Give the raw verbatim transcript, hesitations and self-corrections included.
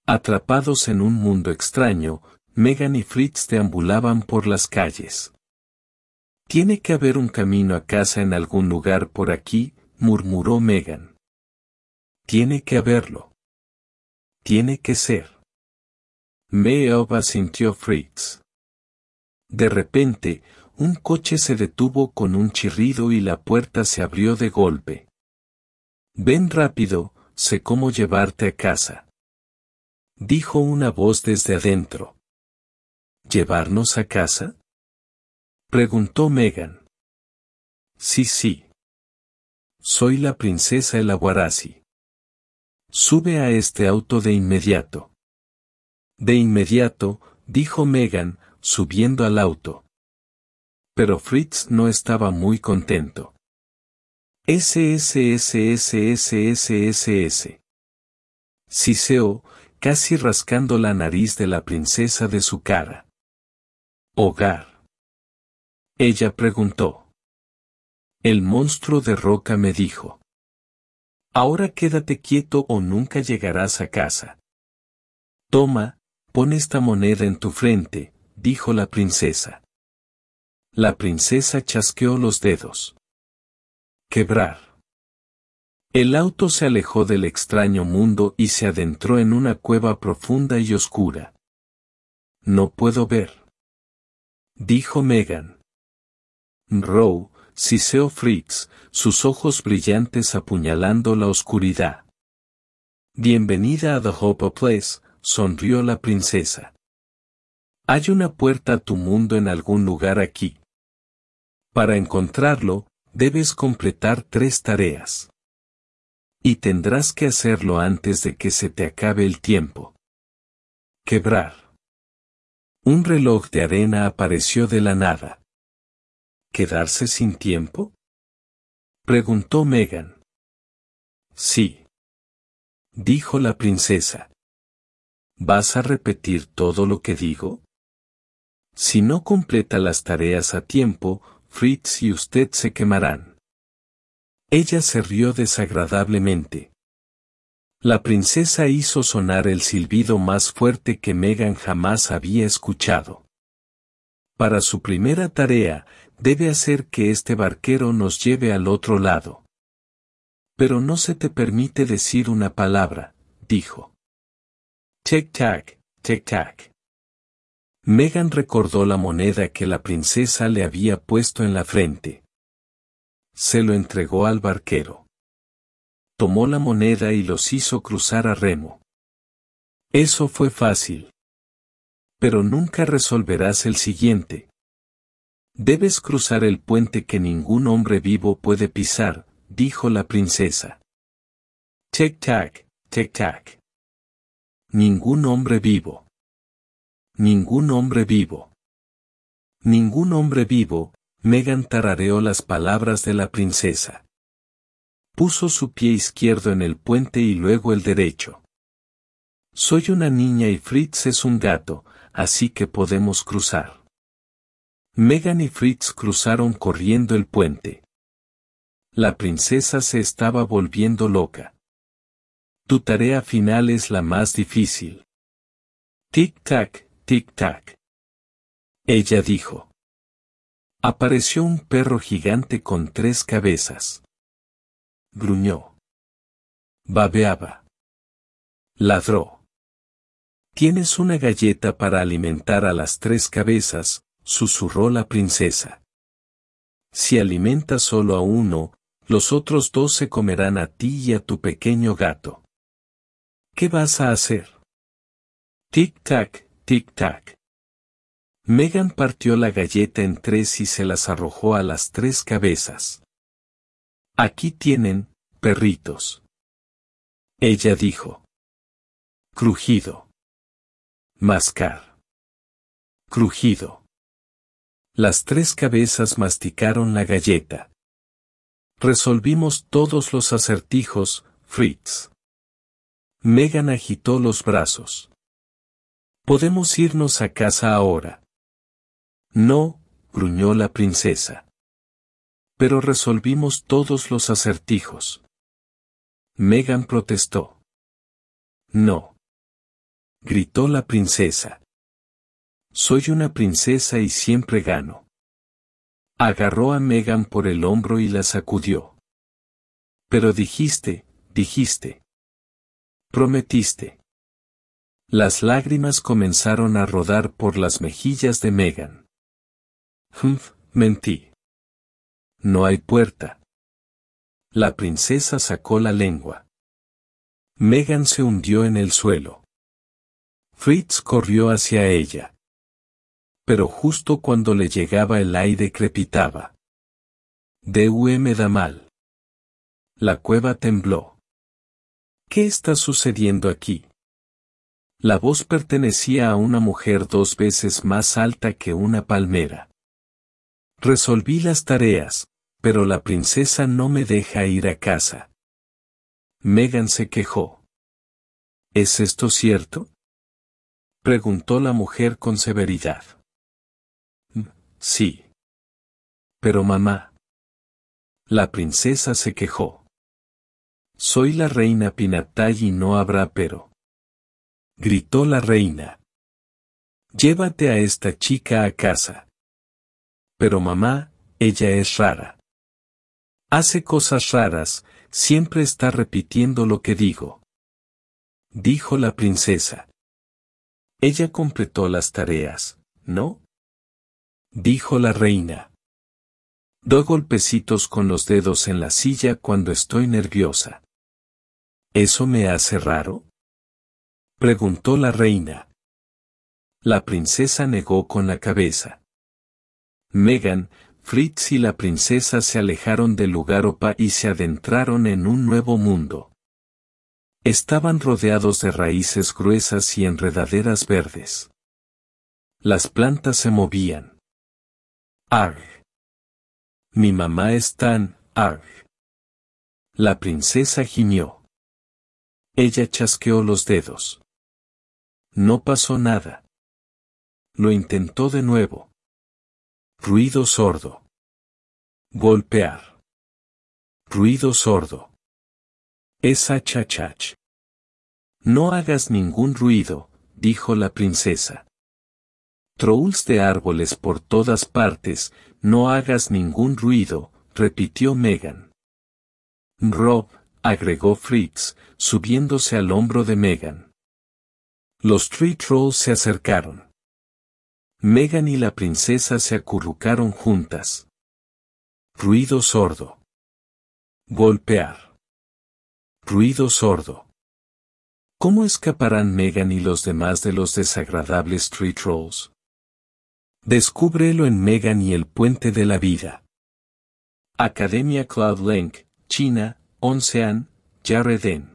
Atrapados en un mundo extraño, Megan y Fritz deambulaban por las calles. Tiene que haber un camino a casa en algún lugar por aquí, murmuró Megan. Tiene que haberlo. Tiene que ser. Meow, asintió Fritz. De repente, un coche se detuvo con un chirrido y la puerta se abrió de golpe. Ven rápido, sé cómo llevarte a casa, dijo una voz desde adentro. ¿Llevarnos a casa?, preguntó Megan. Sí, sí. Soy la princesa Elaguarasi. Sube a este auto de inmediato. De inmediato, dijo Megan, subiendo al auto. Pero Fritz no estaba muy contento. S S S S S S S S. Siseó, casi rascando la nariz de la princesa de su cara. ¿Hogar?, ella preguntó. El monstruo de roca me dijo. Ahora quédate quieto o nunca llegarás a casa. Toma, pon esta moneda en tu frente, dijo la princesa. La princesa chasqueó los dedos. Quebrar. El auto se alejó del extraño mundo y se adentró en una cueva profunda y oscura. No puedo ver, dijo Megan. Row, siseó Fritz, sus ojos brillantes apuñalando la oscuridad. Bienvenida a The Hope Place, sonrió la princesa. Hay una puerta a tu mundo en algún lugar aquí. Para encontrarlo, debes completar tres tareas. Y tendrás que hacerlo antes de que se te acabe el tiempo. Quebrar. Un reloj de arena apareció de la nada. ¿Quedarse sin tiempo?, preguntó Megan. Sí, dijo la princesa. ¿Vas a repetir todo lo que digo? Si no completa las tareas a tiempo, Fritz y usted se quemarán. Ella se rió desagradablemente. La princesa hizo sonar el silbido más fuerte que Megan jamás había escuchado. Para su primera tarea, debe hacer que este barquero nos lleve al otro lado. Pero no se te permite decir una palabra, dijo. Tic-tac, tic-tac. Megan recordó la moneda que la princesa le había puesto en la frente. Se lo entregó al barquero. Tomó la moneda y los hizo cruzar a remo. Eso fue fácil. Pero nunca resolverás el siguiente. Debes cruzar el puente que ningún hombre vivo puede pisar, dijo la princesa. Tic-tac, tic-tac. Ningún hombre vivo. Ningún hombre vivo. Ningún hombre vivo, Megan tarareó las palabras de la princesa. Puso su pie izquierdo en el puente y luego el derecho. Soy una niña y Fritz es un gato, así que podemos cruzar. Megan y Fritz cruzaron corriendo el puente. La princesa se estaba volviendo loca. Tu tarea final es la más difícil. Tic-tac, tic-tac. Ella dijo. Apareció un perro gigante con tres cabezas. Gruñó. Babeaba. Ladró. Tienes una galleta para alimentar a las tres cabezas, susurró la princesa. Si alimentas solo a uno, los otros dos se comerán a ti y a tu pequeño gato. ¿Qué vas a hacer? Tic-tac, tic-tac. Megan partió la galleta en tres y se las arrojó a las tres cabezas. Aquí tienen, perritos. Ella dijo. Crujido. Mascar. Crujido. Las tres cabezas masticaron la galleta. Resolvimos todos los acertijos, Fritz. Megan agitó los brazos. Podemos irnos a casa ahora. No, gruñó la princesa. Pero resolvimos todos los acertijos. Megan protestó. No. Gritó la princesa. Soy una princesa y siempre gano. Agarró a Megan por el hombro y la sacudió. Pero dijiste, dijiste. Prometiste. Las lágrimas comenzaron a rodar por las mejillas de Megan. Humph, mentí. No hay puerta. La princesa sacó la lengua. Megan se hundió en el suelo. Fritz corrió hacia ella. Pero justo cuando le llegaba el aire crepitaba. «Deu me da mal». La cueva tembló. ¿Qué está sucediendo aquí? La voz pertenecía a una mujer dos veces más alta que una palmera. Resolví las tareas, pero la princesa no me deja ir a casa. Megan se quejó. ¿Es esto cierto?, preguntó la mujer con severidad. Sí. Pero mamá. La princesa se quejó. Soy la reina Pinatay y no habrá pero. Gritó la reina. Llévate a esta chica a casa. Pero mamá, ella es rara. Hace cosas raras, siempre está repitiendo lo que digo. Dijo la princesa. Ella completó las tareas, ¿no? Dijo la reina. Doy golpecitos con los dedos en la silla cuando estoy nerviosa. ¿Eso me hace raro?, preguntó la reina. La princesa negó con la cabeza. Megan, Fritz y la princesa se alejaron del lugar opa y se adentraron en un nuevo mundo. Estaban rodeados de raíces gruesas y enredaderas verdes. Las plantas se movían. ¡Arg! Mi mamá es tan, arg. La princesa gimió. Ella chasqueó los dedos. No pasó nada. Lo intentó de nuevo. Ruido sordo. Golpear. Ruido sordo. Es achachach. No hagas ningún ruido, dijo la princesa. Trolls de árboles por todas partes, no hagas ningún ruido, repitió Megan. Rob, agregó Fritz, subiéndose al hombro de Megan. Los Tree Trolls se acercaron. Megan y la princesa se acurrucaron juntas. Ruido sordo. Golpear. Ruido sordo. ¿Cómo escaparán Megan y los demás de los desagradables Tree Trolls? Descúbrelo en Megan y el puente de la vida. Academia Cloud Link, China, Oncean, Yareden.